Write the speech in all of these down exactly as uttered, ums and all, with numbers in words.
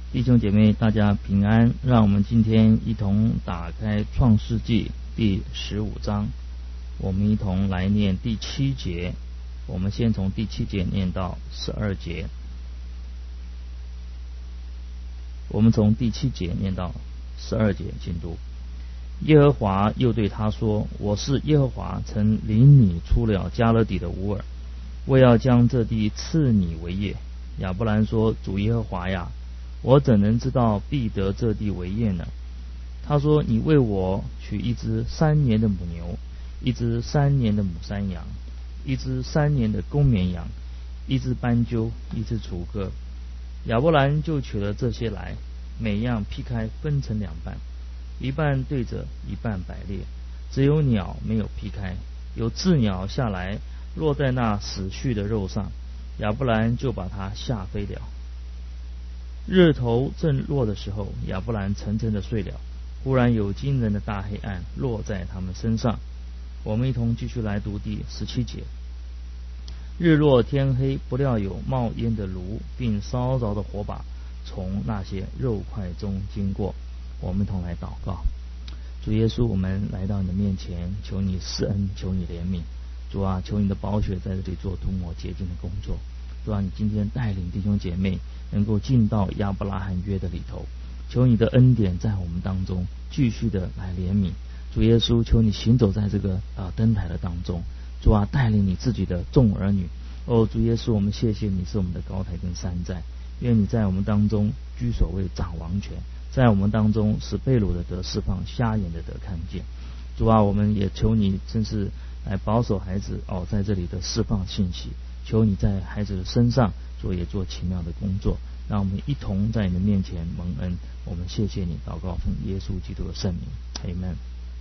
弟兄姐妹，大家平安。让我们今天一同打开创世纪第十五章，我们一同来念第七节。我们先从第七节念到十二节。我们从第七节念到十二节，请读。耶和华又对他说：我是耶和华，曾领你出了迦勒底的乌尔，我要将这地赐你为业。亚伯兰说：主耶和华呀，我怎能知道必得这地为业呢？他说：你为我取一只三年的母牛，一只三年的母山羊，一只三年的公绵羊，一只斑鸠，一只雏鸽。亚伯兰就取了这些来，每样劈开分成两半，一半对着，一半摆列，只有鸟没有劈开。有鸷鸟下来落在那死去的肉上，亚伯兰就把它吓飞了。日头正落的时候，亚伯兰沉沉的睡了。忽然有惊人的大黑暗落在他们身上。我们一同继续来读第十七节。日落天黑，不料有冒烟的炉，并烧着的火把从那些肉块中经过。我们一同来祷告。主耶稣，我们来到你的面前，求你施恩，求你怜悯。主啊，求你的宝血在这里做涂抹洁净的工作。主啊，你今天带领弟兄姐妹能够进到亚伯拉罕约的里头，求你的恩典在我们当中继续的来怜悯。主耶稣，求你行走在这个呃灯台的当中。主啊，带领你自己的众儿女。哦，主耶稣，我们谢谢你是我们的高台跟山寨，愿你在我们当中居首位，掌王权，在我们当中使被掳的得释放，瞎眼的得看见。主啊，我们也求你真是来保守孩子哦，在这里的释放信息。求你在孩子的身上做也做奇妙的工作，让我们一同在你的面前蒙恩。我们谢谢你，祷告奉耶稣基督的圣名，阿们。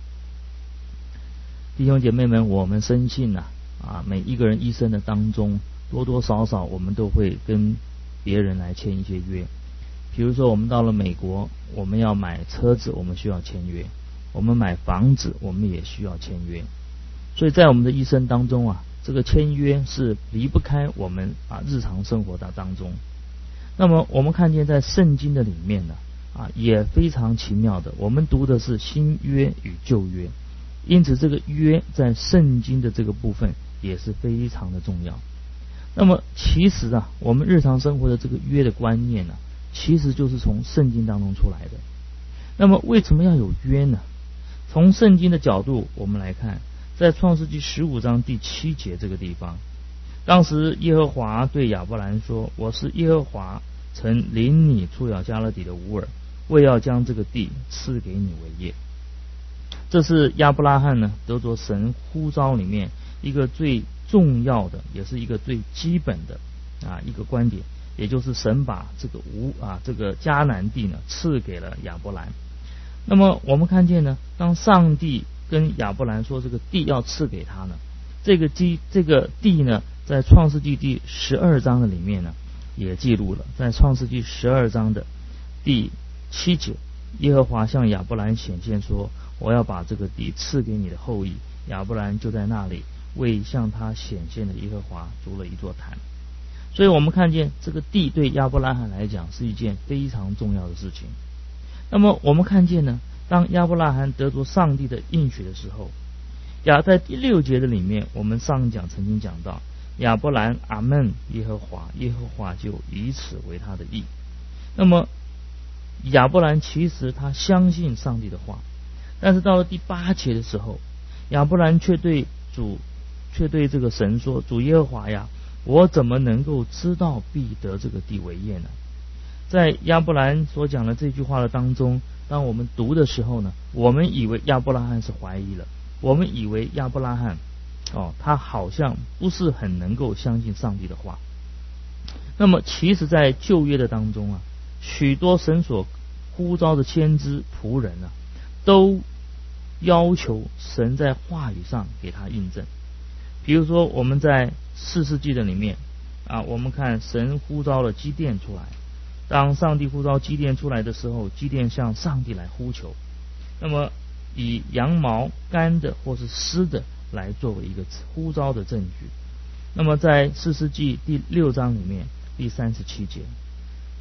弟兄姐妹们，我们深信啊，啊，每一个人一生的当中，多多少少我们都会跟别人来签一些约。比如说，我们到了美国，我们要买车子，我们需要签约；我们买房子，我们也需要签约。所以在我们的一生当中啊，这个签约是离不开我们啊日常生活的当中。那么我们看见在圣经的里面呢，啊也非常奇妙的，我们读的是新约与旧约，因此这个约在圣经的这个部分也是非常的重要。那么其实啊，我们日常生活的这个约的观念呢、啊，其实就是从圣经当中出来的。那么为什么要有约呢？从圣经的角度我们来看，在创世纪十五章第七节这个地方，当时耶和华对亚伯兰说：我是耶和华，曾领你出了迦勒底的乌尔，为要将这个地赐给你为业。这是亚伯拉罕呢得着神呼召里面一个最重要的，也是一个最基本的啊一个观点，也就是神把这个乌啊这个迦南地呢赐给了亚伯兰。那么我们看见呢，当上帝跟亚伯兰说这个地要赐给他呢，这个地这个地呢，在创世纪第十二章的里面呢也记录了。在创世纪十二章的第七节，耶和华向亚伯兰显现说：我要把这个地赐给你的后裔。亚伯兰就在那里为向他显现的耶和华筑了一座坛。所以我们看见这个地对亚伯拉罕来讲是一件非常重要的事情。那么我们看见呢，当亚伯拉罕得着上帝的应许的时候，亚在第六节的里面，我们上一讲曾经讲到，亚伯兰阿们耶和华，耶和华就以此为他的义。那么亚伯兰其实他相信上帝的话，但是到了第八节的时候，亚伯兰却对主却对这个神说：主耶和华呀，我怎么能够知道必得这个地为业呢？在亚伯兰所讲的这句话的当中，当我们读的时候呢，我们以为亚伯拉罕是怀疑了，我们以为亚伯拉罕哦，他好像不是很能够相信上帝的话。那么其实在旧约的当中啊，许多神所呼召的先知仆人啊，都要求神在话语上给他印证。比如说我们在四世纪的里面啊，我们看神呼召了基甸出来。当上帝呼召基甸出来的时候，基甸向上帝来呼求，那么以羊毛干的或是湿的来作为一个呼召的证据。那么在士师记第六章里面第三十七节，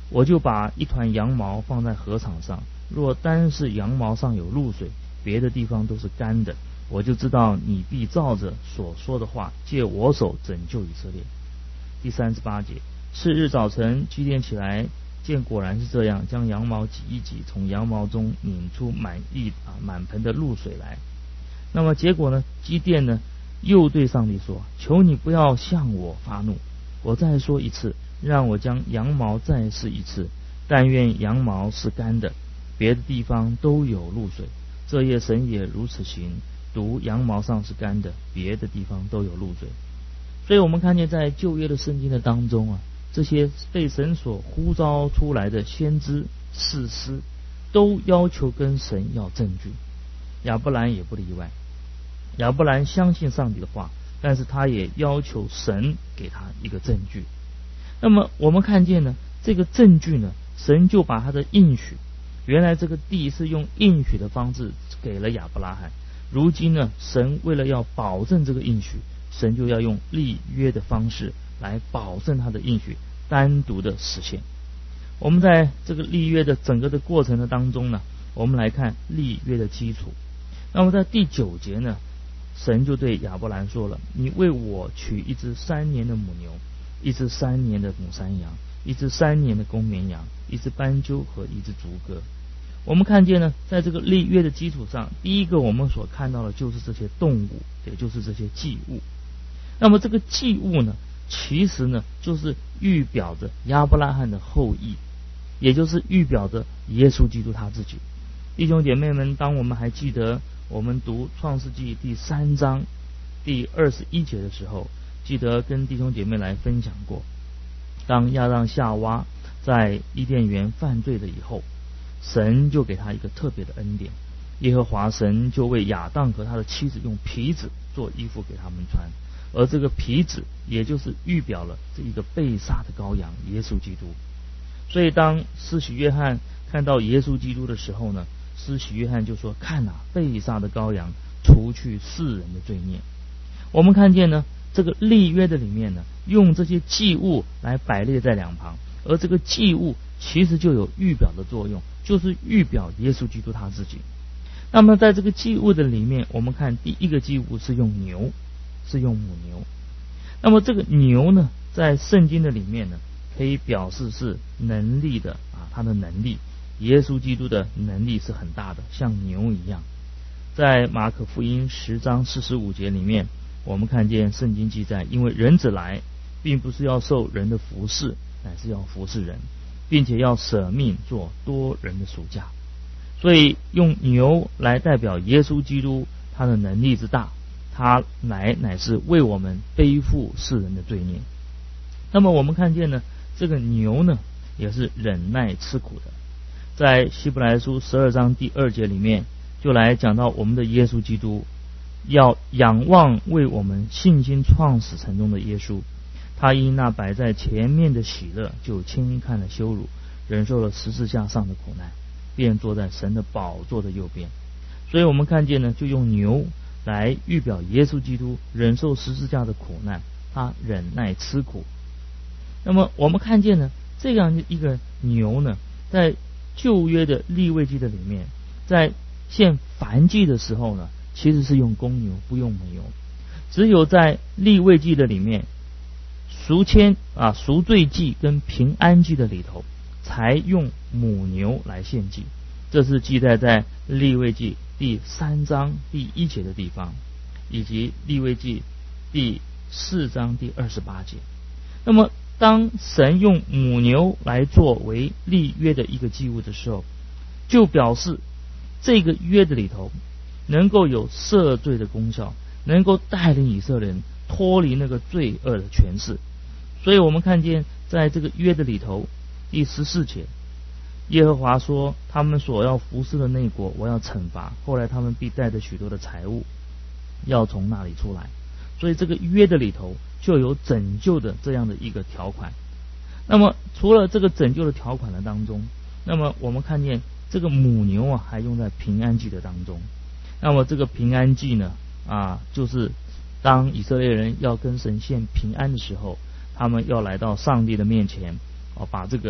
我就把一团羊毛放在禾场上，若单是羊毛上有露水，别的地方都是干的，我就知道你必照着所说的话，借我手拯救以色列。第三十八节，次日早晨，基甸起来，见果然是这样，将羊毛挤一挤，从羊毛中拧出满溢啊满盆的露水来。那么结果呢？基甸呢又对上帝说：求你不要向我发怒，我再说一次，让我将羊毛再试一次，但愿羊毛是干的，别的地方都有露水。这夜神也如此行，独羊毛上是干的，别的地方都有露水。所以我们看见在旧约的圣经的当中啊，这些被神所呼召出来的先知士师，都要求跟神要证据。亚伯兰也不例外，亚伯兰相信上帝的话，但是他也要求神给他一个证据。那么我们看见呢，这个证据呢，神就把他的应许，原来这个地是用应许的方式给了亚伯拉罕，如今呢，神为了要保证这个应许，神就要用立约的方式来保证他的应许单独的实现。我们在这个立约的整个的过程的当中呢，我们来看立约的基础。那么在第九节呢，神就对亚伯兰说了：你为我取一只三年的母牛，一只三年的母山羊，一只三年的公绵羊，一只斑鸠和一只竹鸽。我们看见呢，在这个立约的基础上，第一个我们所看到的就是这些动物，也就是这些祭物。那么这个祭物呢，其实呢就是预表着亚伯拉罕的后裔，也就是预表着耶稣基督他自己。弟兄姐妹们，当我们还记得我们读创世纪第三章第二十一节的时候，记得跟弟兄姐妹来分享过，当亚当夏娃在伊甸园犯罪了以后，神就给他一个特别的恩典，耶和华神就为亚当和他的妻子用皮子做衣服给他们穿，而这个皮子也就是预表了这一个被杀的羔羊耶稣基督。所以当施洗约翰看到耶稣基督的时候呢，施洗约翰就说：看啊，被杀的羔羊，除去世人的罪孽。我们看见呢，这个立约的里面呢，用这些祭物来摆列在两旁，而这个祭物其实就有预表的作用，就是预表耶稣基督他自己。那么在这个祭物的里面，我们看第一个祭物是用牛，是用母牛。那么这个牛呢，在圣经的里面呢，可以表示是能力的啊，他的能力。耶稣基督的能力是很大的，像牛一样。在马可福音十章四十五节里面，我们看见圣经记载，因为人子来，并不是要受人的服侍，乃是要服侍人，并且要舍命做多人的赎价。所以用牛来代表耶稣基督他的能力之大，他来乃是为我们背负世人的罪孽。那么我们看见呢，这个牛呢也是忍耐吃苦的。在希伯来书十二章第二节里面，就来讲到我们的耶稣基督要仰望为我们信心创始成终的耶稣，他因那摆在前面的喜乐，就轻看了羞辱，忍受了十字架上的苦难，便坐在神的宝座的右边。所以我们看见呢，就用牛来预表耶稣基督忍受十字架的苦难，他忍耐吃苦。那么我们看见呢，这样一个牛呢，在旧约的利未记的里面，在献燔祭的时候呢，其实是用公牛，不用母牛。只有在利未记的里面，赎愆啊赎罪祭跟平安祭的里头，才用母牛来献祭。这是记载在利未记第三章第一节的地方，以及利未记第四章第二十八节。那么当神用母牛来作为立约的一个祭物的时候，就表示这个约的里头能够有赦罪的功效，能够带领以色列人脱离那个罪恶的权势。所以我们看见在这个约的里头第十四节，耶和华说，他们所要服侍的那国我要惩罚，后来他们必带着许多的财物要从那里出来。所以这个约的里头就有拯救的这样的一个条款。那么除了这个拯救的条款的当中，那么我们看见这个母牛啊还用在平安祭的当中。那么这个平安祭呢啊，就是当以色列人要跟神献平安的时候，他们要来到上帝的面前哦，把这个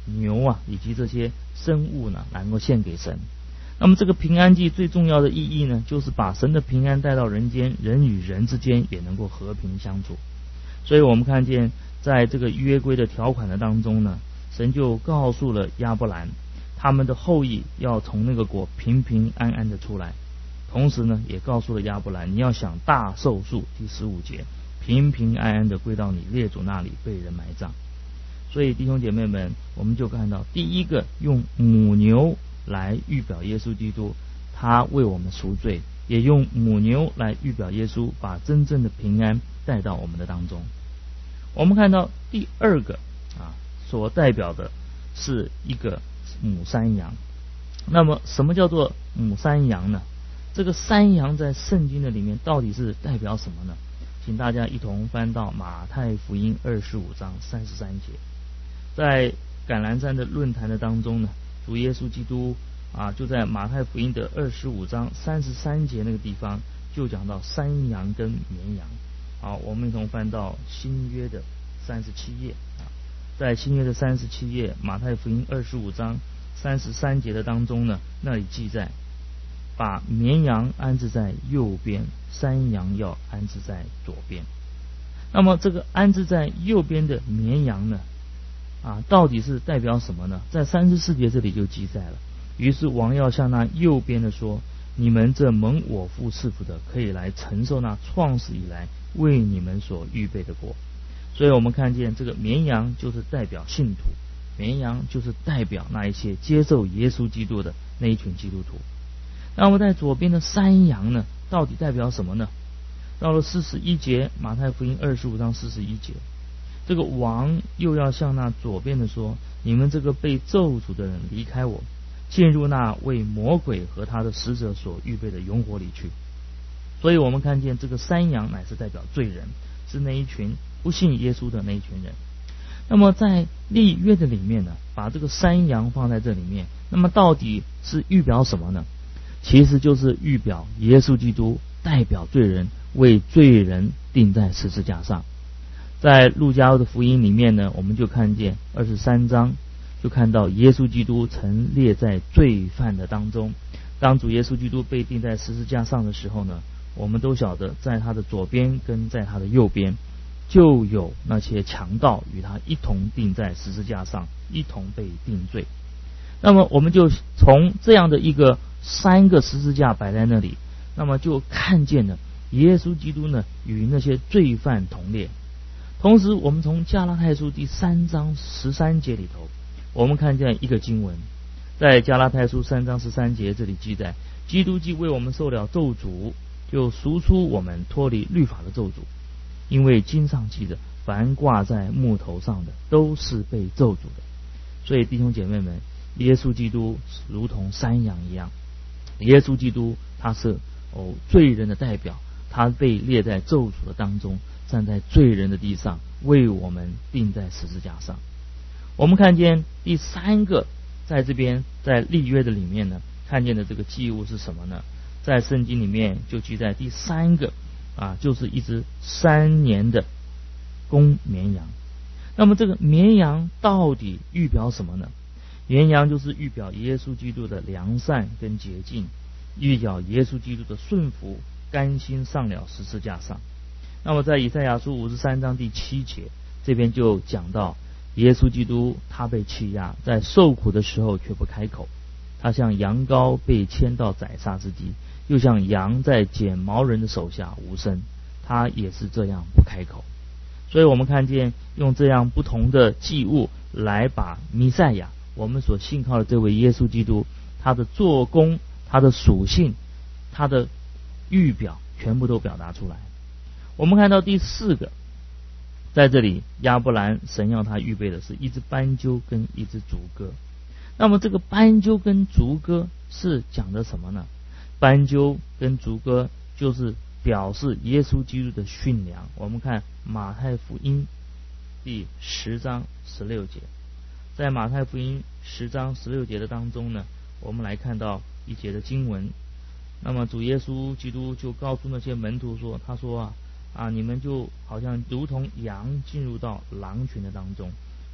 牛啊，以及这些生物呢，能够献给神。那么这个平安祭最重要的意义呢，就是把神的平安带到人间，人与人之间也能够和平相处。所以我们看见在这个约规的条款的当中呢，神就告诉了亚伯兰，他们的后裔要从那个国平平安安的出来。同时呢，也告诉了亚伯兰，你要想大寿数，第十五节，平平安安的归到你列祖那里，被人埋葬。所以弟兄姐妹们，我们就看到第一个用母牛来预表耶稣基督，他为我们赎罪，也用母牛来预表耶稣，把真正的平安带到我们的当中。我们看到第二个啊，所代表的是一个母山羊。那么什么叫做母山羊呢？这个山羊在圣经的里面到底是代表什么呢？请大家一同翻到马太福音二十五章三十三节。在橄榄山的论坛的当中呢，主耶稣基督啊，就在马太福音的二十五章三十三节那个地方就讲到山羊跟绵羊。好，我们一同翻到新约的三十七页啊，在新约的三十七页，马太福音二十五章三十三节的当中呢，那里记载，把绵羊安置在右边，山羊要安置在左边。那么这个安置在右边的绵羊呢，啊，到底是代表什么呢？在三十四节这里就记载了。于是王要向那右边的说，你们这蒙我父赐福的，可以来承受那创始以来为你们所预备的国。所以我们看见这个绵羊就是代表信徒，绵羊就是代表那一些接受耶稣基督的那一群基督徒。那么在左边的山羊呢，到底代表什么呢？到了四十一节，马太福音二十五章四十一节，这个王又要向那左边的说，你们这个被咒诅的人离开我，进入那为魔鬼和他的使者所预备的永火里去。所以我们看见这个山羊乃是代表罪人，是那一群不信耶稣的那一群人。那么在立约的里面呢，把这个山羊放在这里面，那么到底是预表什么呢？其实就是预表耶稣基督代表罪人，为罪人钉在十字架上。在路加的福音里面呢，我们就看见二十三章，就看到耶稣基督曾列在罪犯的当中。当主耶稣基督被钉在十字架上的时候呢，我们都晓得在他的左边跟在他的右边就有那些强盗与他一同钉在十字架上，一同被定罪。那么我们就从这样的一个三个十字架摆在那里，那么就看见了耶稣基督呢与那些罪犯同列。同时我们从加拉太书第三章十三节里头，我们看见一个经文，在加拉太书三章十三节这里记载，基督既为我们受了咒诅，就赎出我们脱离律法的咒诅。因为经上记着，凡挂在木头上的都是被咒诅的。所以弟兄姐妹们，耶稣基督如同山羊一样，耶稣基督他是哦罪人的代表，他被列在咒诅的当中，站在罪人的地上，为我们钉在十字架上。我们看见第三个，在这边在立约的里面呢，看见的这个祭物是什么呢？在圣经里面就记在第三个啊，就是一只三年的公绵羊。那么这个绵羊到底预表什么呢？绵羊就是预表耶稣基督的良善跟洁净，预表耶稣基督的顺服，甘心上了十字架上。那么在以赛亚书五十三章第七节这边就讲到，耶稣基督他被欺压，在受苦的时候却不开口，他像羊羔被牵到宰杀之地，又像羊在剪毛人的手下无声，他也是这样不开口。所以我们看见用这样不同的祭物来把弥赛亚，我们所信靠的这位耶稣基督，他的做工，他的属性，他的预表全部都表达出来。我们看到第四个，在这里亚伯兰神要他预备的是一只斑鸠跟一只竹鸽。那么这个斑鸠跟竹鸽是讲的什么呢？斑鸠跟竹鸽就是表示耶稣基督的驯良。我们看马太福音第十章十六节，在马太福音十章十六节的当中呢，我们来看到一节的经文。那么主耶稣基督就告诉那些门徒说，他说啊啊，你们就好像如同羊进入到狼群的当中，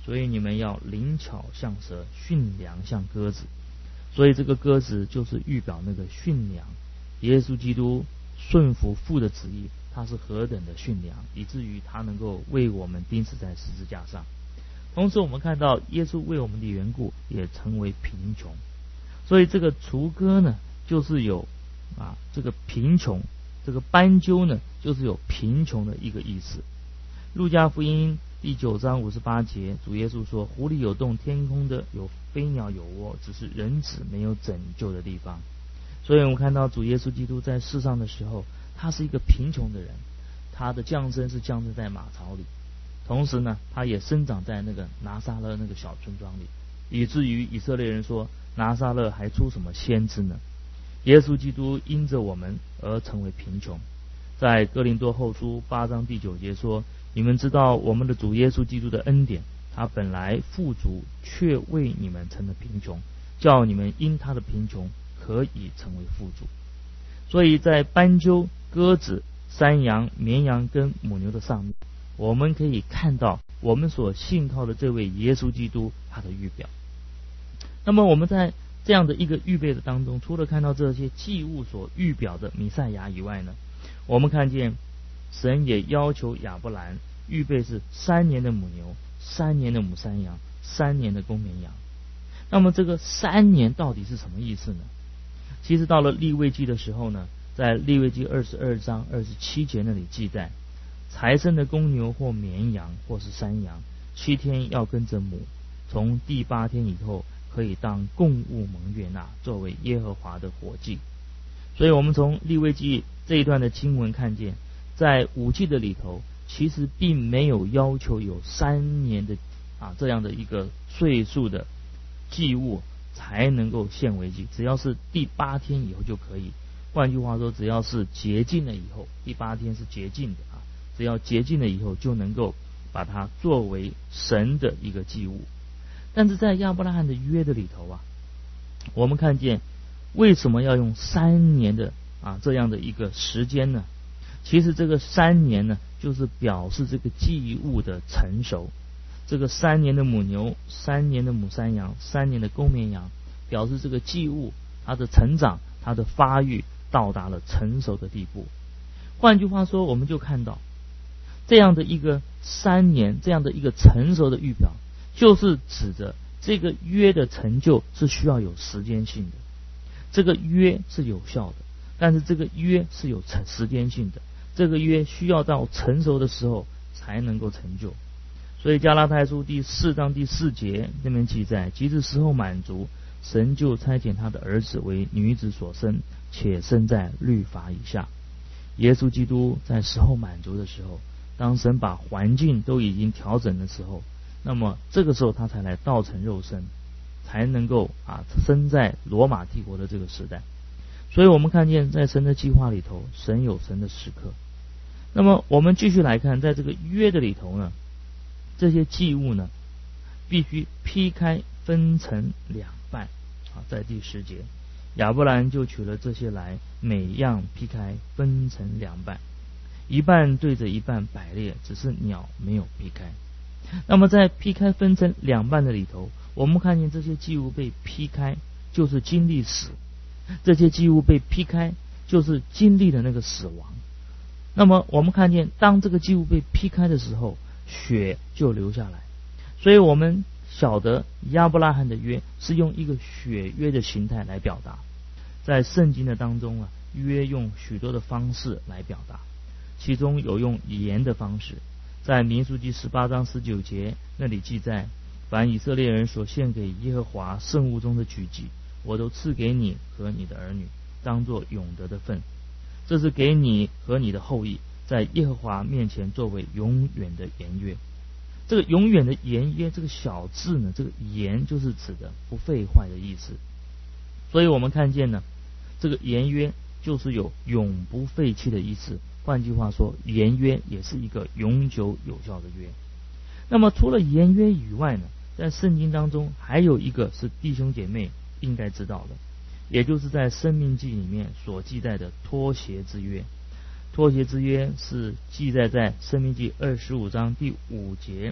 所以你们要灵巧像蛇，驯良像鸽子。所以这个鸽子就是预表那个驯良。耶稣基督顺服父的旨意，他是何等的驯良，以至于他能够为我们钉死在十字架上。同时我们看到耶稣为我们的缘故也成为贫穷，所以这个雏鸽呢就是有啊这个贫穷，这个斑鸠呢就是有贫穷的一个意思。路加福音第九章五十八节，主耶稣说，湖里有洞，天空的有飞鸟有窝，只是人子没有拯救的地方。所以我们看到主耶稣基督在世上的时候，他是一个贫穷的人，他的降生是降生在马槽里，同时呢他也生长在那个拿撒勒那个小村庄里，以至于以色列人说，拿撒勒还出什么先知呢？耶稣基督因着我们而成为贫穷。在哥林多后书八章第九节说，你们知道我们的主耶稣基督的恩典，他本来富足，却为你们成了贫穷，叫你们因他的贫穷可以成为富足。所以在斑鸠、鸽子、山羊、绵羊跟母牛的上面，我们可以看到我们所信靠的这位耶稣基督他的预表。那么我们在这样的一个预备的当中，除了看到这些祭物所预表的弥赛亚以外呢，我们看见神也要求亚伯兰预备是三年的母牛，三年的母山羊，三年的公绵羊。那么这个三年到底是什么意思呢？其实到了利未记的时候呢，在利未记二十二章二十七节那里记载，才生的公牛或绵羊或是山羊，七天要跟着母，从第八天以后可以当供物蒙悦纳，作为耶和华的火祭。所以我们从利未记这一段的经文看见，在五祭的里头其实并没有要求有三年的啊这样的一个岁数的祭物才能够献为祭，只要是第八天以后就可以。换句话说，只要是洁净了以后，第八天是洁净的啊，只要洁净了以后就能够把它作为神的一个祭物。但是在亚伯拉罕的约的里头啊，我们看见为什么要用三年的啊这样的一个时间呢？其实这个三年呢，就是表示这个祭物的成熟。这个三年的母牛，三年的母山羊，三年的公绵羊，表示这个祭物它的成长，它的发育到达了成熟的地步。换句话说，我们就看到这样的一个三年，这样的一个成熟的预表，就是指着这个约的成就是需要有时间性的。这个约是有效的，但是这个约是有时间性的，这个约需要到成熟的时候才能够成就。所以加拉太书第四章第四节那边记载，及至时候满足，神就差遣他的儿子为女子所生，且生在律法以下。耶稣基督在时候满足的时候，当神把环境都已经调整的时候，那么这个时候他才来道成肉身，才能够啊生在罗马帝国的这个时代。所以我们看见在神的计划里头，神有神的时刻。那么我们继续来看，在这个约的里头呢，这些祭物呢必须劈开分成两半啊，在第十节，亚伯兰就取了这些来，每样劈开分成两半，一半对着一半摆列，只是鸟没有劈开。那么在劈开分成两半的里头，我们看见这些祭物被劈开就是经历死，这些祭物被劈开就是经历了那个死亡。那么我们看见当这个祭物被劈开的时候，血就流下来。所以我们晓得亚伯拉罕的约是用一个血约的形态来表达。在圣经的当中啊，约用许多的方式来表达，其中有用言的方式。在民数记十八章十九节那里记载，凡以色列人所献给耶和华圣物中的举祭，我都赐给你和你的儿女，当作永得的份。这是给你和你的后裔，在耶和华面前作为永远的言约。这个永远的言约，这个小字呢，这个言就是指的不废坏的意思。所以我们看见呢，这个言约就是有永不废弃的意思。换句话说，言约也是一个永久有效的约。那么除了言约以外呢，在圣经当中还有一个是弟兄姐妹应该知道的，也就是在申命记里面所记载的脱鞋之约。脱鞋之约是记载在申命记二十五章第五节，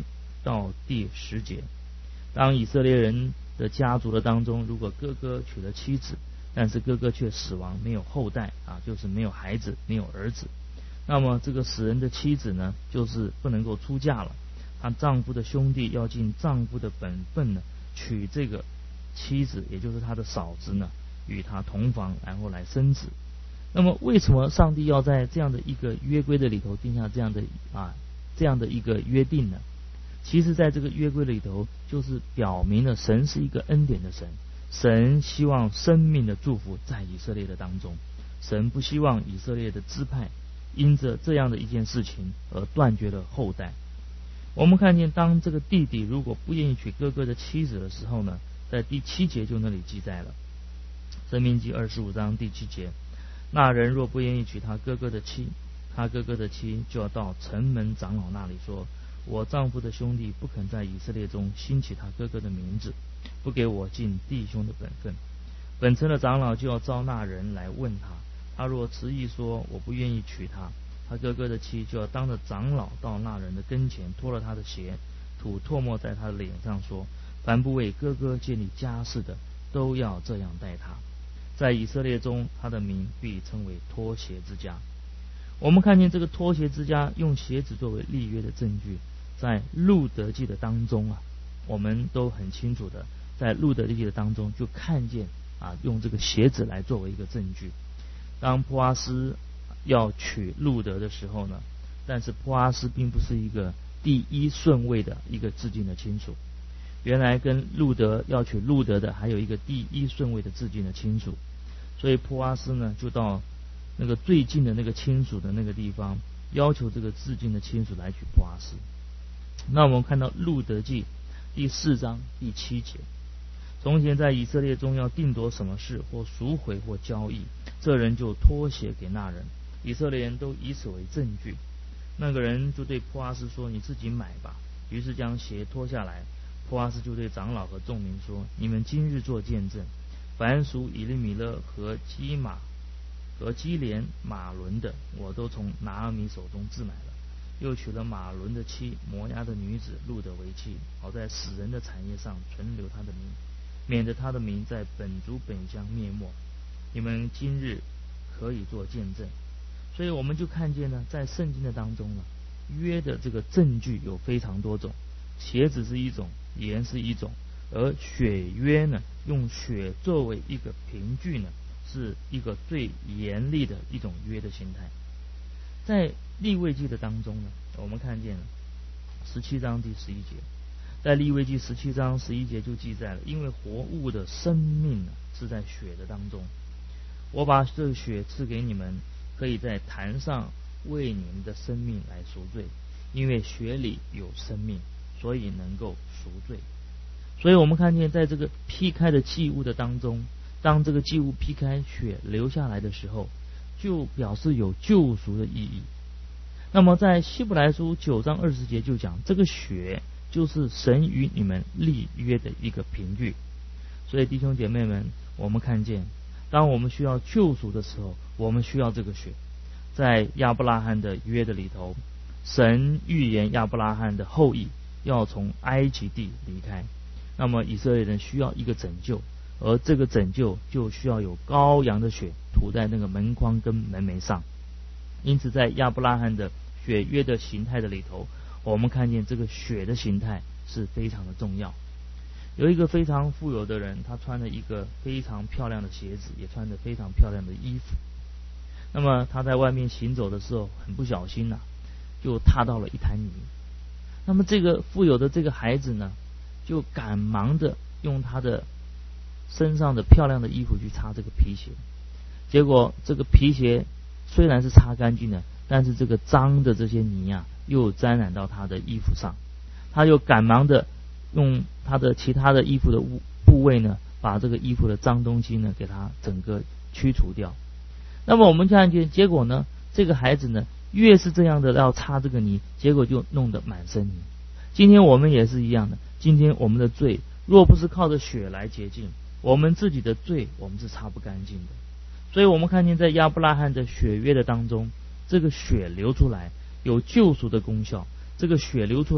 到第十节。当以色列人的家族的当中，如果哥哥娶了妻子，但是哥哥却死亡，没有后代啊，就是没有孩子，没有儿子，那么这个死人的妻子呢，就是不能够出嫁了。她丈夫的兄弟要尽丈夫的本分呢，娶这个妻子，也就是他的嫂子呢，与他同房，然后来生子。那么为什么上帝要在这样的一个约规的里头定下这样的啊这样的一个约定呢？其实在这个约规里头，就是表明了神是一个恩典的神，神希望生命的祝福在以色列的当中，神不希望以色列的支派因着这样的一件事情而断绝了后代。我们看见当这个弟弟如果不愿意娶哥哥的妻子的时候呢，在第七节就那里记载了，申命记二十五章第七节，那人若不愿意娶他哥哥的妻，他哥哥的妻就要到城门长老那里说，我丈夫的兄弟不肯在以色列中兴起他哥哥的名字，不给我尽弟兄的本分。本城的长老就要招那人来问他，他若执意说我不愿意娶他，他哥哥的妻就要当着长老到那人的跟前，脱了他的鞋，吐唾沫在他的脸上，说，凡不为哥哥建立家室的，都要这样待他。在以色列中，他的名必称为脱鞋之家。我们看见这个脱鞋之家用鞋子作为立约的证据，在路得记的当中啊，我们都很清楚的，在路得记的当中就看见啊，用这个鞋子来作为一个证据。当波阿斯要娶路得的时候呢，但是波阿斯并不是一个第一顺位的一个至近的亲属，原来跟路得要娶路得的还有一个第一顺位的至近的亲属，所以波阿斯呢就到那个最近的那个亲属的那个地方，要求这个至近的亲属来娶波阿斯。那我们看到路得记第四章第七节，从前在以色列中要定夺什么事，或赎回或交易，这人就脱鞋给那人，以色列人都以此为证据。那个人就对波阿斯说，你自己买吧。于是将鞋脱下来，波阿斯就对长老和众民说，你们今日做见证，凡属以利米勒和基马和基连马伦的，我都从拿俄米手中自买了，又娶了马伦的妻摩押的女子路得为妻，好在死人的产业上存留他的名，免得他的名在本族本乡灭没。你们今日可以做见证。所以我们就看见呢，在圣经的当中呢，约的这个证据有非常多种，鞋子是一种，盐是一种，而血约呢，用血作为一个凭据呢，是一个最严厉的一种约的形态。在利未记的当中呢，我们看见了十七章第十一节，在利未记十七章十一节就记载了，因为活物的生命呢是在血的当中，我把这个血赐给你们，可以在坛上为你们的生命来赎罪，因为血里有生命，所以能够赎罪。所以我们看见在这个劈开的祭物的当中，当这个祭物劈开，血流下来的时候，就表示有救赎的意义。那么在希伯来书九章二十节就讲，这个血就是神与你们立约的一个凭据。所以弟兄姐妹们，我们看见当我们需要救赎的时候，我们需要这个血。在亚伯拉罕的约的里头，神预言亚伯拉罕的后裔要从埃及地离开，那么以色列人需要一个拯救，而这个拯救就需要有羔羊的血涂在那个门框跟门楣上。因此在亚伯拉罕的血约的形态的里头，我们看见这个血的形态是非常的重要。有一个非常富有的人，他穿了一个非常漂亮的鞋子，也穿着非常漂亮的衣服。那么他在外面行走的时候，很不小心呐、啊，就踏到了一滩泥。那么这个富有的这个孩子呢，就赶忙的用他的身上的漂亮的衣服去擦这个皮鞋，结果这个皮鞋虽然是擦干净了，但是这个脏的这些泥啊，又沾染到他的衣服上。他又赶忙的用他的其他的衣服的部位呢，把这个衣服的脏东西呢，给他整个驱除掉。那么我们看见结果呢，这个孩子呢，越是这样的要擦这个泥，结果就弄得满身泥。今天我们也是一样的，今天我们的罪若不是靠着血来洁净，我们自己的罪我们是擦不干净的。所以我们看见在亚伯拉罕的血约的当中，这个血流出来有救赎的功效，这个血流出来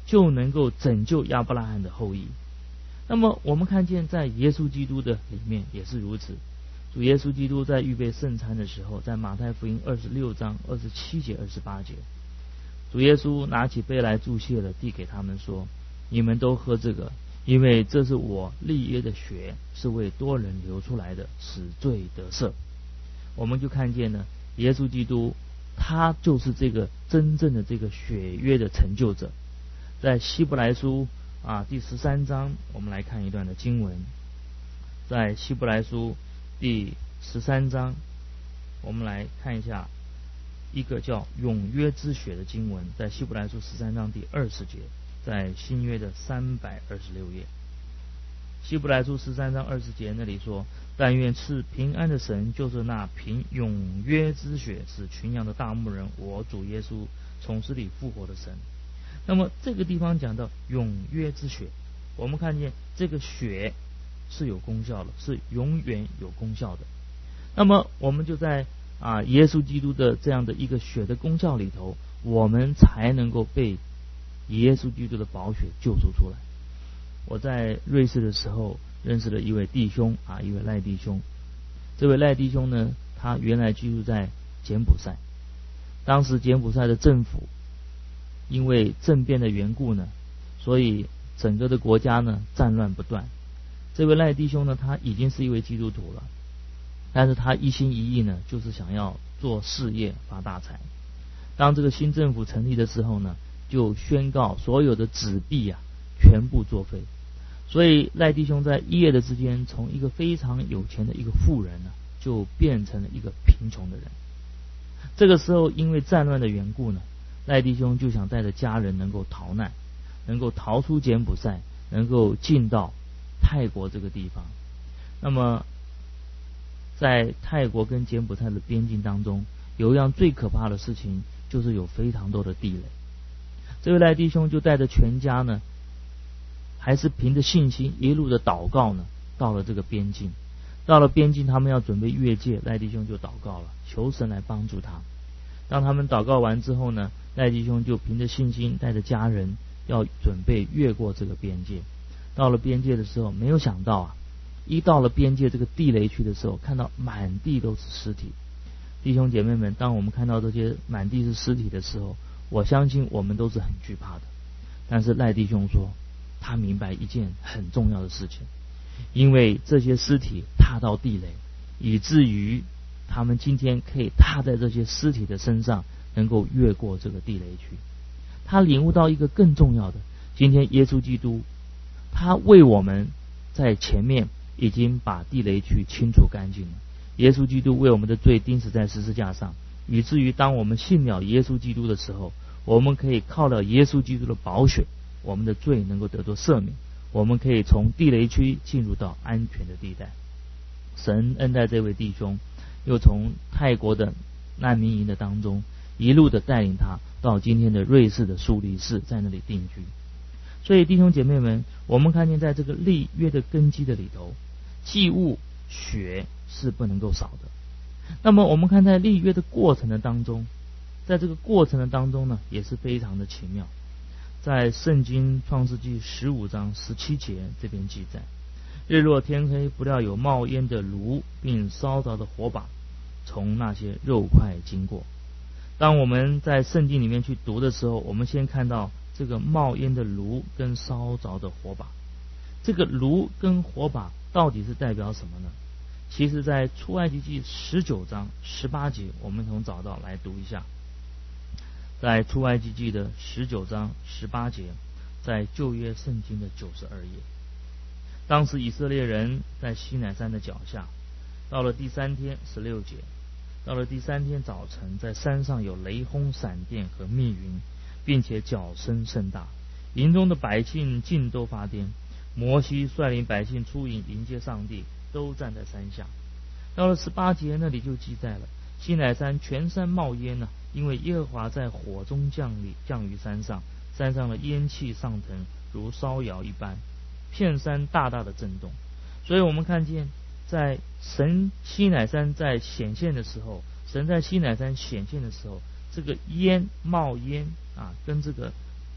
就能够拯救亚伯拉罕的后裔。那么我们看见在耶稣基督的里面也是如此。主耶稣基督在预备圣餐的时候，在马太福音二十六章二十七节二十八节，主耶稣拿起杯来祝谢了，递给他们说：你们都喝这个，因为这是我立约的血，是为多人流出来的，使罪得赦。我们就看见呢，耶稣基督他就是这个真正的这个血约的成就者。在希伯来书啊第十三章，我们来看一段的经文。在希伯来书第十三章，我们来看一下一个叫永约之血的经文，在希伯来书十三章第二十节，在新约的三百二十六页。希伯来书十三章二十节那里说：但愿赐平安的神，就是那凭永约之血使群羊的大牧人，我主耶稣从死里复活的神。那么这个地方讲到永约之血，我们看见这个血是有功效的，是永远有功效的。那么我们就在啊耶稣基督的这样的一个血的功效里头，我们才能够被耶稣基督的宝血救赎出来。我在瑞士的时候认识了一位弟兄啊，一位赖弟兄。这位赖弟兄呢，他原来居住在柬埔寨。当时柬埔寨的政府因为政变的缘故呢，所以整个的国家呢战乱不断。这位赖弟兄呢，他已经是一位基督徒了，但是他一心一意呢，就是想要做事业发大财。当这个新政府成立的时候呢，就宣告所有的纸币啊全部作废。所以赖弟兄在一夜的之间，从一个非常有钱的一个富人呢，就变成了一个贫穷的人。这个时候因为战乱的缘故呢，赖弟兄就想带着家人能够逃难，能够逃出柬埔寨，能够进到泰国这个地方。那么在泰国跟柬埔寨的边境当中，有一样最可怕的事情，就是有非常多的地雷。这位赖弟兄就带着全家呢，还是凭着信心一路的祷告呢，到了这个边境。到了边境，他们要准备越界，赖弟兄就祷告了，求神来帮助他。当他们祷告完之后呢，赖弟兄就凭着信心带着家人要准备越过这个边界。到了边界的时候，没有想到啊，一到了边界这个地雷区的时候，看到满地都是尸体。弟兄姐妹们，当我们看到这些满地是尸体的时候，我相信我们都是很惧怕的。但是赖弟兄说，他明白一件很重要的事情，因为这些尸体踏到地雷，以至于他们今天可以踏在这些尸体的身上，能够越过这个地雷区。他领悟到一个更重要的，今天耶稣基督他为我们在前面已经把地雷区清除干净了。耶稣基督为我们的罪钉死在十字架上，以至于当我们信了耶稣基督的时候，我们可以靠了耶稣基督的宝血，我们的罪能够得到赦免，我们可以从地雷区进入到安全的地带。神恩待这位弟兄，又从泰国的难民营的当中一路的带领他到今天的瑞士的苏黎世，在那里定居。所以弟兄姐妹们，我们看见在这个立约的根基的里头，祭物血是不能够少的。那么我们看在立约的过程的当中，在这个过程的当中呢，也是非常的奇妙。在圣经创世纪十五章十七节这边记载，日落天黑，不料有冒烟的炉并烧着的火把从那些肉块经过。当我们在圣经里面去读的时候，我们先看到这个冒烟的炉跟烧着的火把。这个炉跟火把到底是代表什么呢？其实在出埃及记十九章十八节，我们从找到来读一下。在出埃及记的十九章十八节，在旧约圣经的九十二页。当时以色列人在西乃山的脚下，到了第三天十六节，到了第三天早晨，在山上有雷轰闪电和密云，并且角声甚大，营中的百姓尽都发癫。摩西率领百姓出营迎接上帝，都站在山下。到了十八节那里就记载了，西乃山全山冒烟呢、啊，因为耶和华在火中降临降于山上，山上的烟气上腾，如烧窑一般，片山大大的震动。所以我们看见在神西乃山在显现的时候，神在西乃山显现的时候，这个烟冒烟啊，跟这个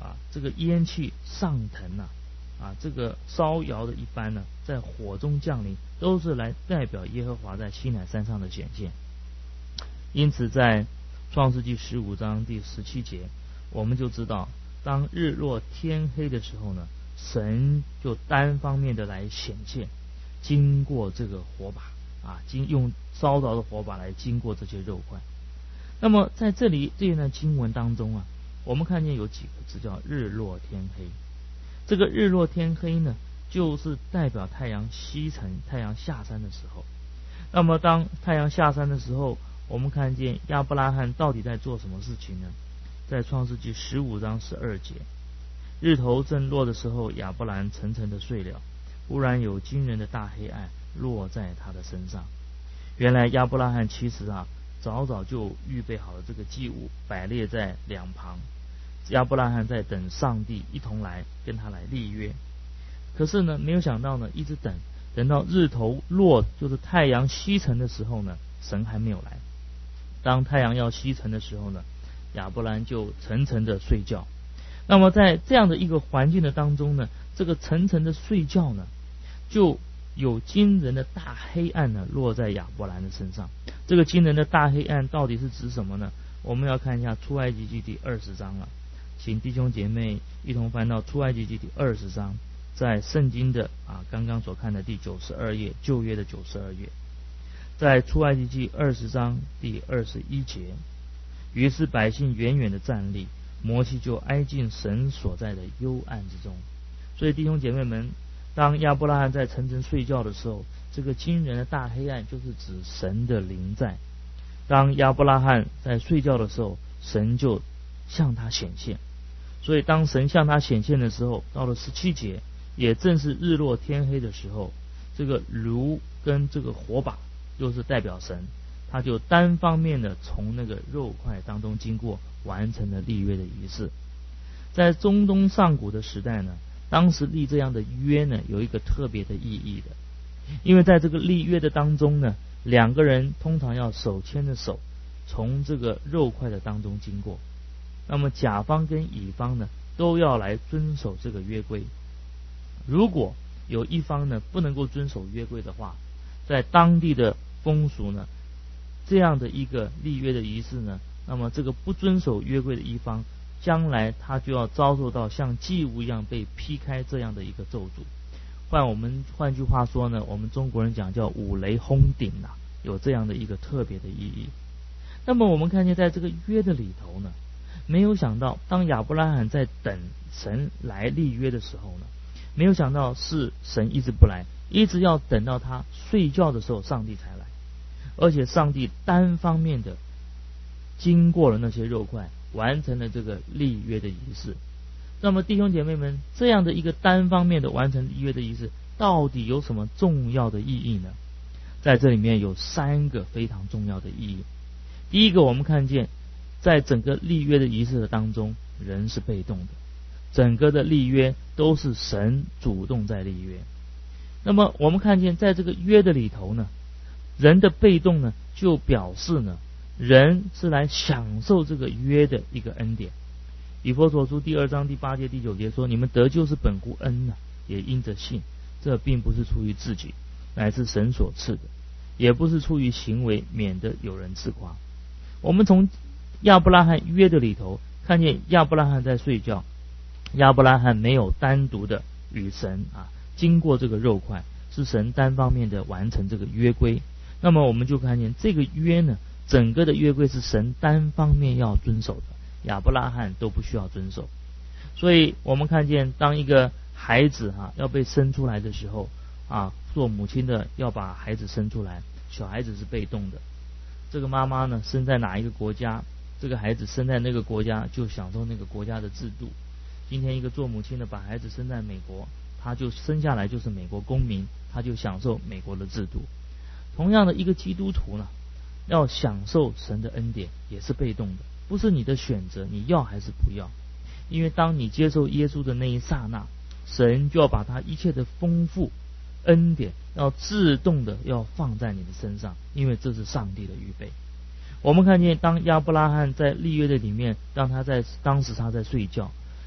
啊，这个烟气上腾啊，啊，这个烧窑的一般呢，在火中降临，都是来代表耶和华在西乃山上的显现。因此，在创世纪十五章第十七节，我们就知道，当日落天黑的时候呢，神就单方面的来显现，经过这个火把啊，经用烧着的火把来经过这些肉块。那么在这里这一段经文当中啊，我们看见有几个字叫日落天黑。这个日落天黑呢，就是代表太阳西沉、太阳下山的时候。那么当太阳下山的时候，我们看见亚伯拉罕到底在做什么事情呢？在创世纪十五章十二节，日头正落的时候，亚伯兰沉沉的睡了，忽然有惊人的大黑暗落在他的身上。原来亚伯拉罕其实啊，早早就预备好了这个祭物，摆列在两旁。亚伯拉罕在等上帝一同来跟他来立约。可是呢，没有想到呢，一直等，等到日头落，就是太阳西沉的时候呢，神还没有来。当太阳要西沉的时候呢，亚伯兰就沉沉的睡觉。那么在这样的一个环境的当中呢，这个沉沉的睡觉呢，就有惊人的大黑暗呢落在亚伯兰的身上。这个惊人的大黑暗到底是指什么呢？我们要看一下出埃及记第二十章啊，请弟兄姐妹一同翻到出埃及记第二十章，在圣经的啊刚刚所看的第九十二页，旧约的九十二页。在出埃及记二十章第二十一节，于是百姓远远的站立，摩西就挨近神所在的幽暗之中。所以弟兄姐妹们，当亚伯拉罕在沉沉睡觉的时候，这个惊人的大黑暗就是指神的临在。当亚伯拉罕在睡觉的时候，神就向他显现。所以当神向他显现的时候，到了十七节，也正是日落天黑的时候，这个炉跟这个火把就是代表神，他就单方面的从那个肉块当中经过，完成了立约的仪式。在中东上古的时代呢，当时立这样的约呢，有一个特别的意义的，因为在这个立约的当中呢，两个人通常要手牵着手，从这个肉块的当中经过。那么甲方跟乙方呢，都要来遵守这个约规。如果有一方呢不能够遵守约规的话，在当地的风俗呢，这样的一个立约的仪式呢，那么这个不遵守约规的一方，将来他就要遭受到像祭物一样被劈开这样的一个咒诅。换我们换句话说呢，我们中国人讲叫五雷轰顶啊，有这样的一个特别的意义。那么我们看见在这个约的里头呢，没有想到当亚伯拉罕在等神来立约的时候呢，没有想到是神一直不来，一直要等到他睡觉的时候上帝才来，而且上帝单方面的经过了那些肉块，完成了这个立约的仪式。那么弟兄姐妹们，这样的一个单方面的完成立约的仪式，到底有什么重要的意义呢？在这里面有三个非常重要的意义。第一个，我们看见在整个立约的仪式的当中，人是被动的，整个的立约都是神主动在立约。那么我们看见在这个约的里头呢，人的被动呢，就表示呢，人是来享受这个约的一个恩典。以弗所书第二章第八节第九节说，你们得救是本乎恩啊，也因着信，这并不是出于自己，乃是神所赐的，也不是出于行为，免得有人自夸。我们从亚伯拉罕约的里头看见亚伯拉罕在睡觉，亚伯拉罕没有单独的与神啊经过这个肉块，是神单方面的完成这个约规。那么我们就看见这个约呢，整个的约规是神单方面要遵守的，亚伯拉罕都不需要遵守。所以我们看见当一个孩子哈、啊、要被生出来的时候啊，做母亲的要把孩子生出来，小孩子是被动的。这个妈妈呢生在哪一个国家，这个孩子生在那个国家就享受那个国家的制度。今天一个做母亲的把孩子生在美国，他就生下来就是美国公民，他就享受美国的制度。同样的，一个基督徒呢，要享受神的恩典也是被动的，不是你的选择，你要还是不要。因为当你接受耶稣的那一刹那，神就要把他一切的丰富恩典要自动的要放在你的身上，因为这是上帝的预备。我们看见当亚伯拉罕在立约的里面，当他在当时他在睡觉，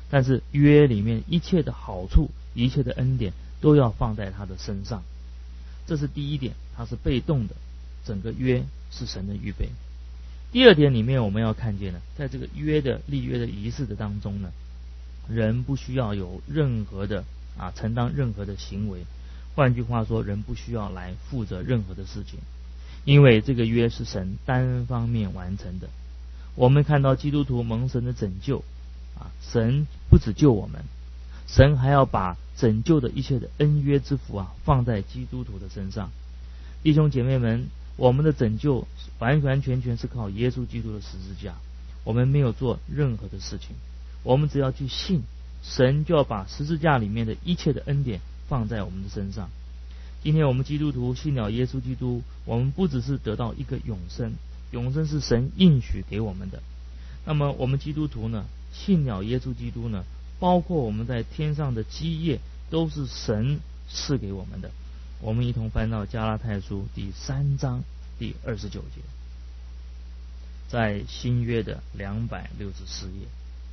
但是约里面一切的好处、一切的恩典都要放在他的身上。这是第一点，他是被动的，整个约是神的预备。第二点里面我们要看见呢，在这个约的立约的仪式的当中呢，人不需要有任何的啊承担任何的行为，换句话说，人不需要来负责任何的事情，因为这个约是神单方面完成的。我们看到基督徒蒙神的拯救啊，神不只救我们，神还要把拯救的一切的恩约之福啊放在基督徒的身上。弟兄姐妹们，我们的拯救完完全全是靠耶稣基督的十字架，我们没有做任何的事情，我们只要去信，神就要把十字架里面的一切的恩典放在我们的身上。今天我们基督徒信了耶稣基督，我们不只是得到一个永生，永生是神应许给我们的。那么我们基督徒呢，信了耶稣基督呢，包括我们在天上的基业都是神赐给我们的。我们一同翻到加拉太书第三章第二十九节，在新约的两百六十四页，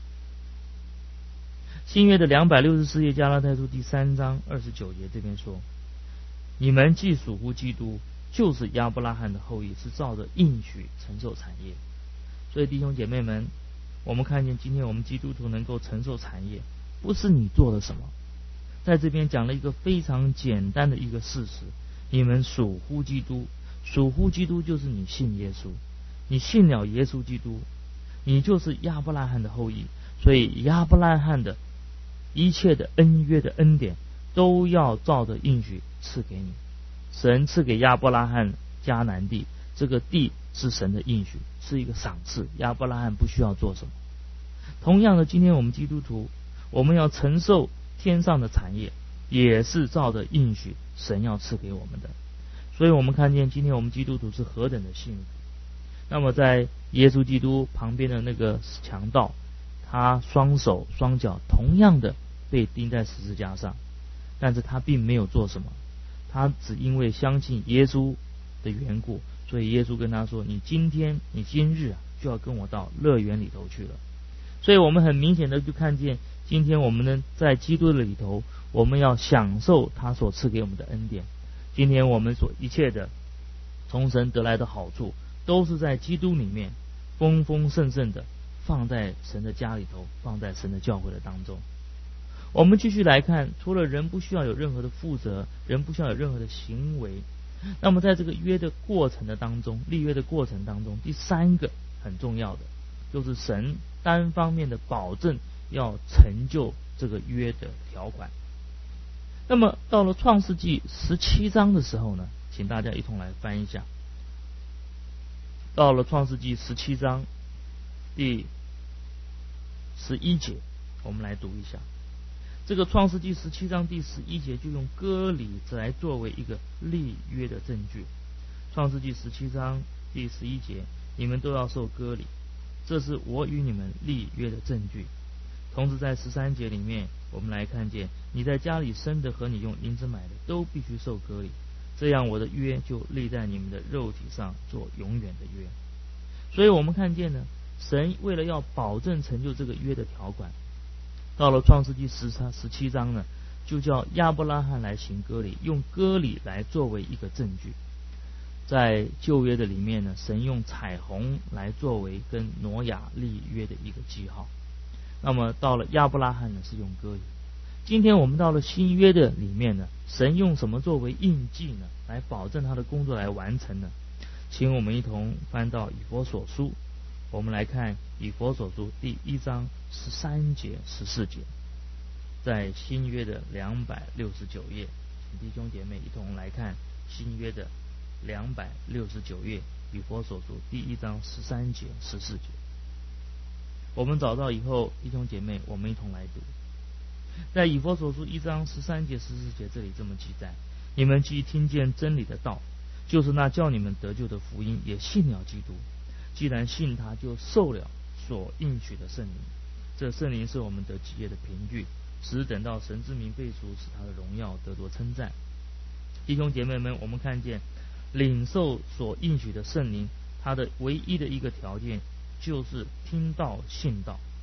新约的两百六十四页加拉太书第三章二十九节这边说，你们既属乎基督，就是亚伯拉罕的后裔，是照着应许承受产业。所以弟兄姐妹们，我们看见今天我们基督徒能够承受产业，不是你做了什么，在这边讲了一个非常简单的一个事实，你们属乎基督，属乎基督就是你信耶稣，你信了耶稣基督，你就是亚伯拉罕的后裔。所以亚伯拉罕的一切的恩约的恩典都要照着应许赐给你。神赐给亚伯拉罕迦南地，这个地是神的应许，是一个赏赐，亚伯拉罕不需要做什么。同样的，今天我们基督徒，我们要承受天上的产业，也是照着应许神要赐给我们的。所以我们看见今天我们基督徒是何等的幸福。那么在耶稣基督旁边的那个强盗，他双手双脚同样的被钉在十字架上，但是他并没有做什么，他只因为相信耶稣的缘故，所以耶稣跟他说，你今天你今日啊就要跟我到乐园里头去了。所以我们很明显的就看见，今天我们呢在基督的里头，我们要享受他所赐给我们的恩典。今天我们所一切的从神得来的好处，都是在基督里面丰丰盛盛的放在神的家里头，放在神的教会的当中。我们继续来看，除了人不需要有任何的负责，人不需要有任何的行为，那么在这个约的过程的当中，立约的过程当中，第三个很重要的就是神单方面的保证要成就这个约的条款。那么到了创世纪十七章的时候呢，请大家一同来翻一下。到了创世纪十七章第十一节，我们来读一下。这个创世纪十七章第十一节就用割礼来作为一个立约的证据。创世纪十七章第十一节，你们都要受割礼，这是我与你们立约的证据。同时在十三节里面，我们来看见，你在家里生的和你用银子买的都必须受割礼，这样我的约就立在你们的肉体上，做永远的约。所以我们看见呢，神为了要保证成就这个约的条款，到了创世纪十十七章呢，就叫亚伯拉罕来行割礼，用割礼来作为一个证据。在旧约的里面呢，神用彩虹来作为跟挪亚立约的一个记号。那么到了亚伯拉罕呢，是用割礼。今天我们到了新约的里面呢，神用什么作为印记呢，来保证他的工作来完成呢？请我们一同翻到以弗所书，我们来看以弗所书第一章十三节十四节，在新约的两百六十九页，请弟兄姐妹一同来看新约的两百六十九页，以弗所书第一章十三节十四节。我们找到以后，弟兄姐妹，我们一同来读。在以弗所书一章十三节十四节这里这么记载：你们既听见真理的道，就是那叫你们得救的福音，也信了基督。既然信他，就受了所应许的圣灵。这圣灵是我们得基业的凭据，使等到神之名被赎，使他的荣耀得着称赞。弟兄姐妹们，我们看见领受所应许的圣灵，它的唯一的一个条件就是听道信道。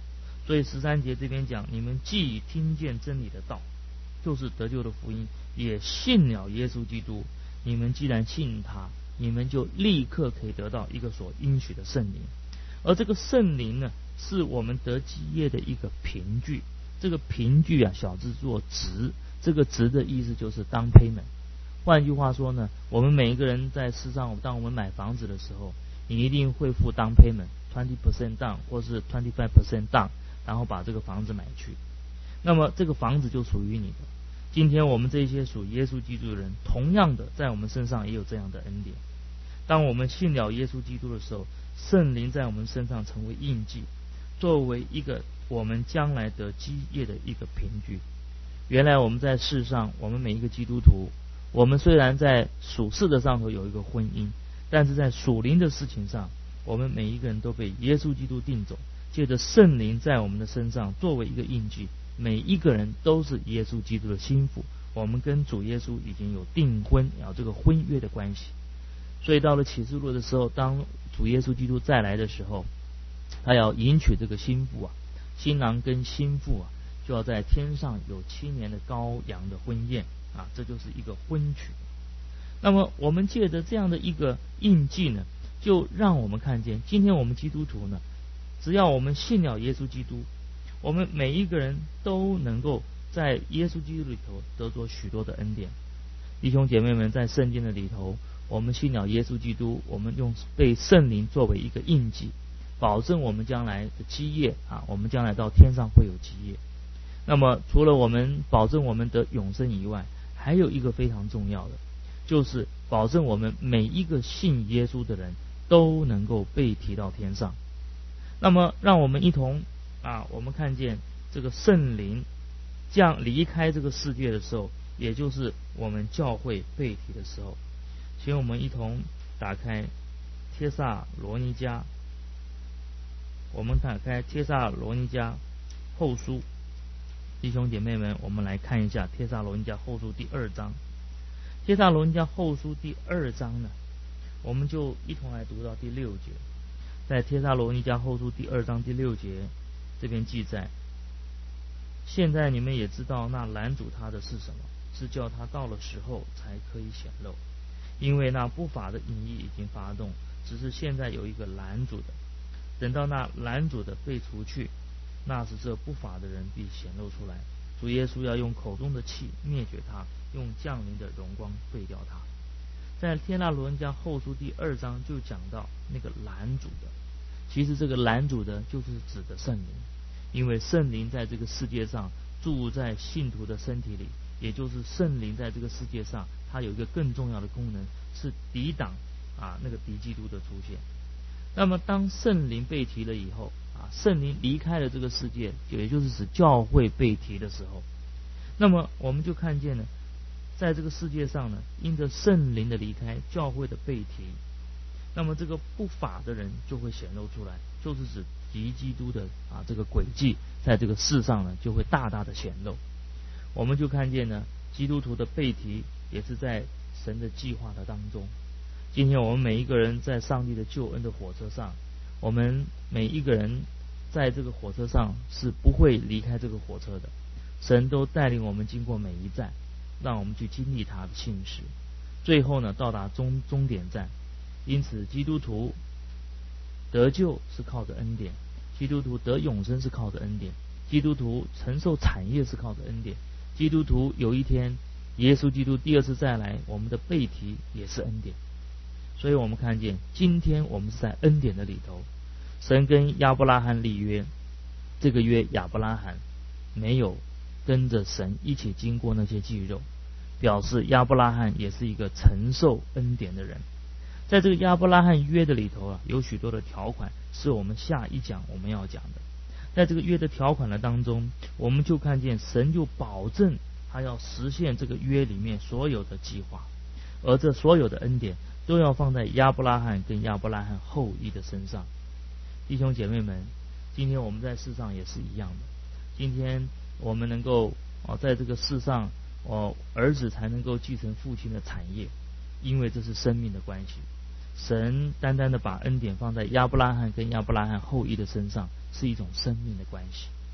所以十三节这边讲，你们既听见真理的道，就是得救的福音，也信了耶稣基督，你们既然信他，你们就立刻可以得到一个所应许的圣灵。而这个圣灵呢，是我们得基业的一个凭据。这个凭据啊，小字做值，这个值的意思就是当 payment。换句话说呢，我们每一个人在世上，当我们买房子的时候，你一定会付当 payment twenty percent down 或是 twenty-five percent down， 然后把这个房子买去。那么这个房子就属于你的。今天我们这些属耶稣基督的人，同样的在我们身上也有这样的恩典。当我们信了耶稣基督的时候，圣灵在我们身上成为印记，作为一个我们将来得基业的一个凭据。原来我们在世上，我们每一个基督徒，我们虽然在属世的上头有一个婚姻，但是在属灵的事情上，我们每一个人都被耶稣基督定走，借着圣灵在我们的身上作为一个印记，每一个人都是耶稣基督的心腹，我们跟主耶稣已经有订婚，有这个婚约的关系。所以到了启示录的时候，当主耶稣基督再来的时候，他要迎娶这个新妇啊，新郎跟新妇啊，就要在天上有七年的羔羊的婚宴啊，这就是一个婚娶。那么我们借着这样的一个印记呢，就让我们看见，今天我们基督徒呢，只要我们信了耶稣基督，我们每一个人都能够在耶稣基督里头得着许多的恩典。弟兄姐妹们，在圣经的里头，我们信了耶稣基督，我们用被圣灵作为一个印记，保证我们将来的基业啊，我们将来到天上会有基业。那么除了我们保证我们的永生以外，还有一个非常重要的，就是保证我们每一个信耶稣的人都能够被提到天上。那么让我们一同啊，我们看见这个圣灵将离开这个世界的时候，也就是我们教会被提的时候。请我们一同打开帖撒罗尼迦，我们打开帖撒罗尼迦后书。弟兄姐妹们，我们来看一下帖撒罗尼迦后书第二章。帖撒罗尼迦后书第二章呢，我们就一同来读到第六节。在帖撒罗尼迦后书第二章第六节这边记载，现在你们也知道那拦阻他的是什么，是叫他到了时候才可以显露。因为那不法的隐意已经发动，只是现在有一个拦阻的，等到那拦阻的被除去，那时这不法的人必显露出来。主耶稣要用口中的气灭绝他，用降临的荣光废掉他。在帖撒罗尼迦后书第二章就讲到那个拦阻的，其实这个拦阻的就是指的圣灵，因为圣灵在这个世界上住在信徒的身体里，也就是圣灵在这个世界上，它有一个更重要的功能，是抵挡啊那个敌基督的出现。那么当圣灵被提了以后啊，圣灵离开了这个世界，也就是指教会被提的时候，那么我们就看见了，在这个世界上呢，因着圣灵的离开，教会的被提，那么这个不法的人就会显露出来，就是指敌基督的啊这个诡计，在这个世上呢就会大大的显露。我们就看见呢，基督徒的被提也是在神的计划的当中。今天我们每一个人在上帝的救恩的火车上，我们每一个人在这个火车上是不会离开这个火车的，神都带领我们经过每一站，让我们去经历他的信实，最后呢到达终终点站。因此基督徒得救是靠着恩典，基督徒得永生是靠着恩典，基督徒承受产业是靠着恩典，基督徒有一天耶稣基督第二次再来，我们的被提也是恩典。所以我们看见今天我们是在恩典的里头，神跟亚伯拉罕立约，这个约亚伯拉罕没有跟着神一起经过那些肌肉，表示亚伯拉罕也是一个承受恩典的人。在这个亚伯拉罕约的里头啊，有许多的条款是我们下一讲我们要讲的。在这个约的条款的当中，我们就看见神就保证他要实现这个约里面所有的计划，而这所有的恩典都要放在亚伯拉罕跟亚伯拉罕后裔的身上。弟兄姐妹们，今天我们在世上也是一样的。今天我们能够哦，在这个世上哦，儿子才能够继承父亲的产业，因为这是生命的关系。神单单的把恩典放在亚伯拉罕跟亚伯拉罕后裔的身上，是一种生命的关系。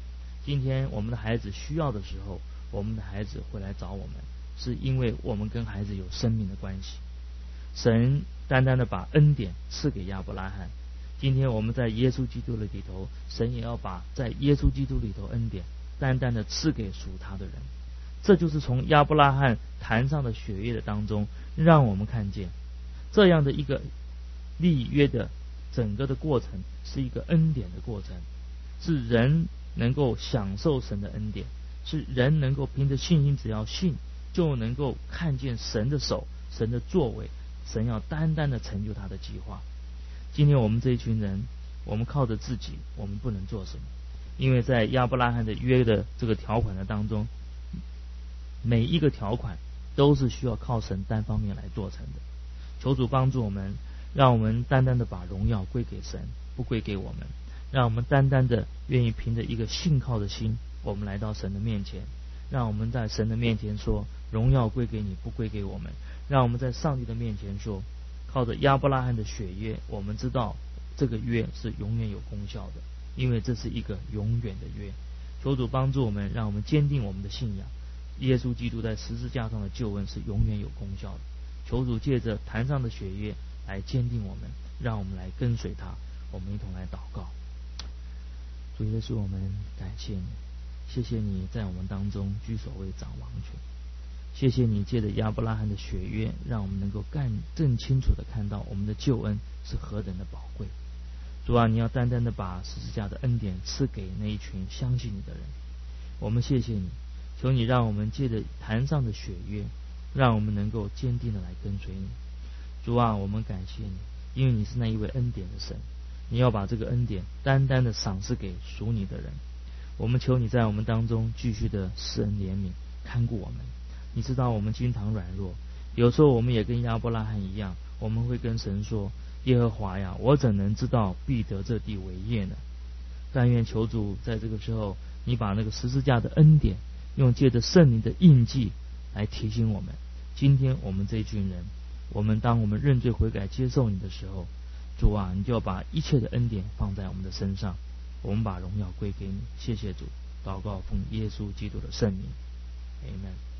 今天我们的孩子需要的时候，我们的孩子会来找我们，是因为我们跟孩子有生命的关系。神单单的把恩典赐给亚伯拉罕，今天我们在耶稣基督的里头，神也要把在耶稣基督里头恩典单单的赐给属他的人。这就是从亚伯拉罕坛上的血液的当中，让我们看见这样的一个立约的整个的过程是一个恩典的过程，是人能够享受神的恩典，是人能够凭着信心，只要信就能够看见神的手，神的作为，神要单单的成就他的计划。今天我们这一群人，我们靠着自己我们不能做什么，因为在亚伯拉罕的约的这个条款的当中，每一个条款都是需要靠神单方面来做成的。求主帮助我们，让我们单单的把荣耀归给神，不归给我们，让我们单单的愿意凭着一个信靠的心，我们来到神的面前，让我们在神的面前说荣耀归给你，不归给我们。让我们在上帝的面前说，靠着亚伯拉罕的血约，我们知道这个约是永远有功效的，因为这是一个永远的约。求主帮助我们，让我们坚定我们的信仰，耶稣基督在十字架上的救恩是永远有功效的。求主借着坛上的血约来坚定我们，让我们来跟随他。我们一同来祷告。主耶稣，我们感谢你，谢谢你在我们当中居首位掌王权，谢谢你借着亚伯拉罕的血约，让我们能够更更清楚的看到我们的救恩是何等的宝贵。主啊，你要单单的把十字架的恩典赐给那一群相信你的人。我们谢谢你，求你让我们借着坛上的血约，让我们能够坚定的来跟随你。主啊，我们感谢你，因为你是那一位恩典的神，你要把这个恩典单单的赏赐给属你的人。我们求你在我们当中继续的施恩怜悯，看顾我们。你知道我们经常软弱，有时候我们也跟亚伯拉罕一样，我们会跟神说，耶和华呀，我怎能知道必得这地为业呢？但愿求主在这个时候，你把那个十字架的恩典用借着圣灵的印记来提醒我们。今天我们这一群人，我们当我们认罪悔改接受你的时候，主啊，你就要把一切的恩典放在我们的身上，我们把荣耀归给你。谢谢主，祷告奉耶稣基督的圣名， Amen。